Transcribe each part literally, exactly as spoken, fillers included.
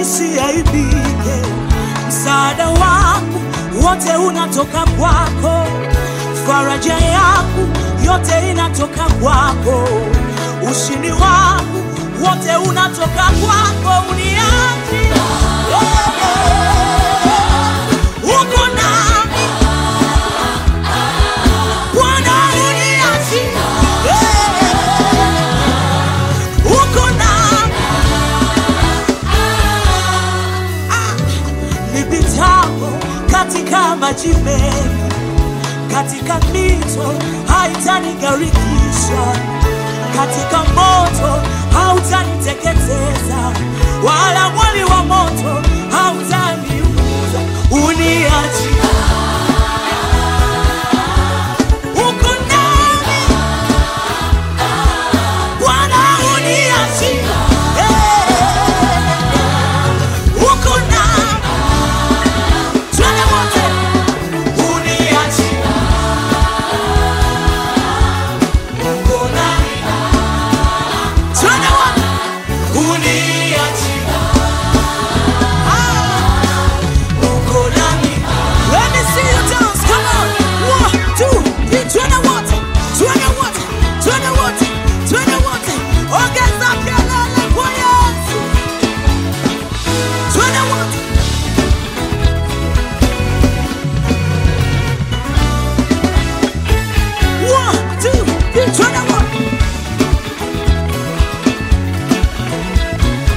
nisiaibike. Msaada wangu wote unatoka kwako, faraja yangu yote inatoka kwako, ushindi wangu wote unatoka kwako. Uniachi uko nami Bwana, uniachi uko nami. Nipitapo katika maji mengi, katika mito haitanigarikisha, katika moto hautaniteketeza, wala mwali wa moto hautaniunguza. Uniachi uko nami Bwana, uniachi uko nami. Twende wote, uniachi uko nami. Twende wote, uniachi uko nami. Let me see you dance, come on. One, two, three. Twende wote, twende wote, twende wote, twende wote. Ongeza kelele kwa Yesu. Twende wote. One, two, three. Twende wote.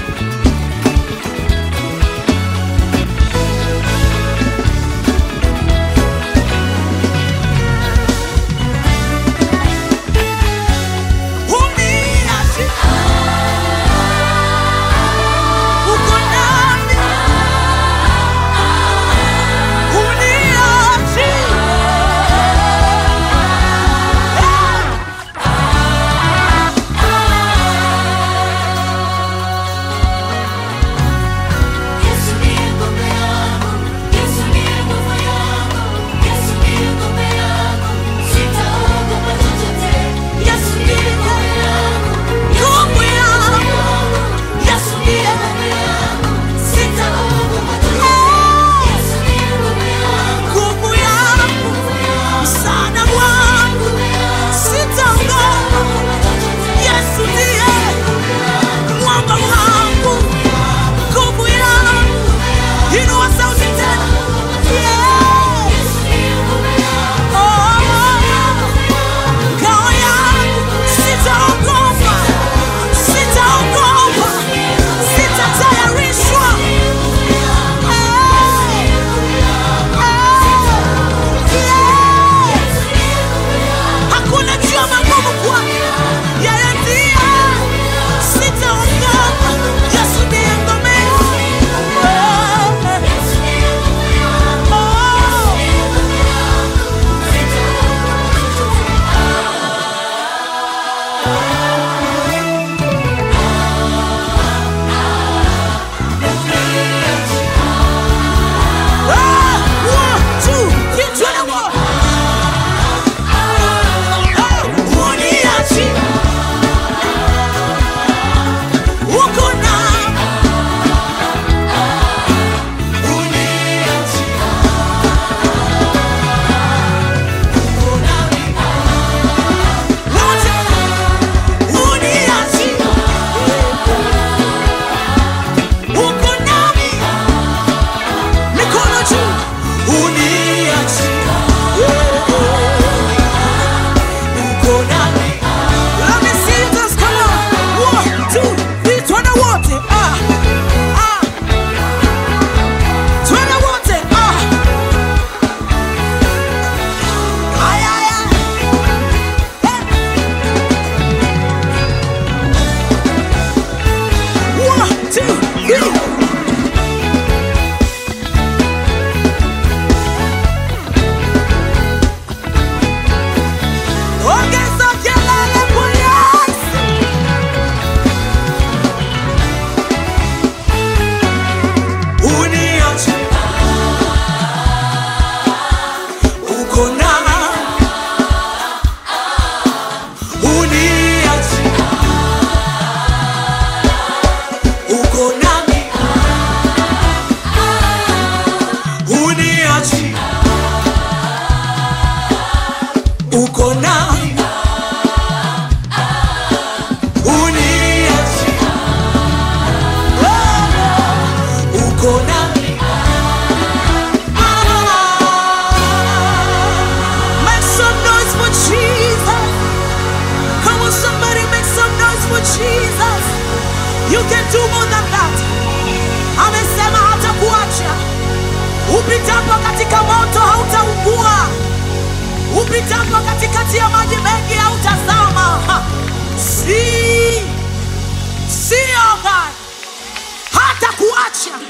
You can do more than that. Amesema hatakuacha. Upitapo katika moto hautaungua. Upitapo katikati ya maji mengi hautazama. Si, si oh God. Hatakuacha.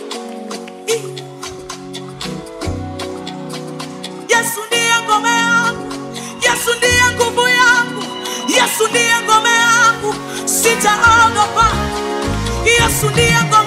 Yesu ndiye ngome yangu. Yesu ndiye nguvu yangu. Yesu ndiye ngome yangu. Sitaogopa. Yesu ndiye ngome